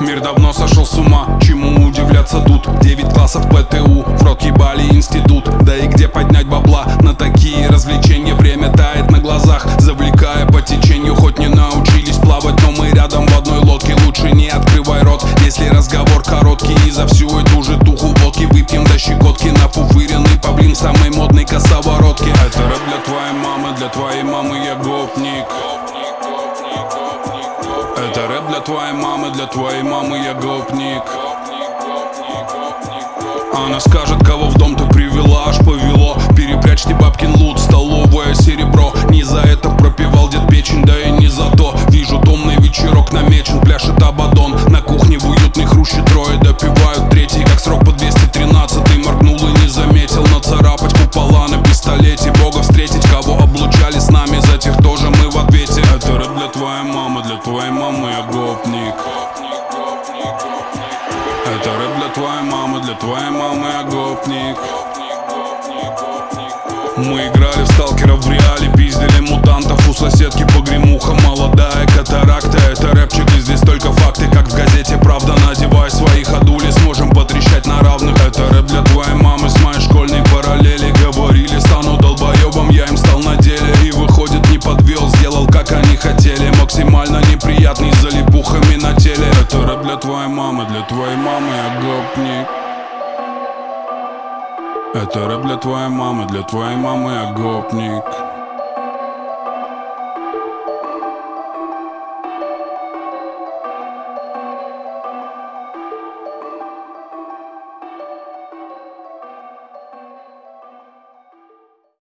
Мир давно сошел с ума, чему удивляться тут. 9 классов ПТУ, в рот ебали институт. Да и где поднять бабла на такие развлечения? Время тает на глазах, завлекая по течению. Хоть не научились плавать, но мы рядом в одной лодке. Лучше не открывай рот, если разговор короткий. И за всю эту же туху водки выпьем до щекотки. Нафуфыренный павлин самой модной косоворотки. Это рэп для твоей мамы, для твоей мамы я гопник. Это рэп для твоей мамы, для твоей мамы я гопник. Она скажет, кого в дом ты привела, аж повело. Перепрячьте бабкин лут, столовое серебро. Не за это пропивал дед печень, да и не за то. Вижу, томный вечерок намечен, пляшет Абадон. На кухне в уютной хруще трое допивают третий. Как срок по 213, моргнул и не заметил. Нацарапать купола на пистолете, Бога встретить, кого облучали с нами, за тех тоже мы в ответе. Это рэп для твоей мамы, для твоей мамы я гопник. Это рэп для твоей мамы, для твоей мамы я гопник. Мы играли в сталкеров в реале, пиздили мутантов. У соседки погремуха, молодая катаракта. Это рэпчик и здесь только факты, как в газете «Правда». Надевай свои ходули, сможем потрещать на равных. Это рэп для твоей мамы с моей школьной параллели. Говорили, стану долбоебом, я им стал на деле. И выходит, не подвел, сделал как они хотели. Максимально неприятный, с залипухами на теле. Это рэп для твоей мамы, для твоей мамы я гопник. Это рэп для твоей мамы, для твоей мамы я гопник.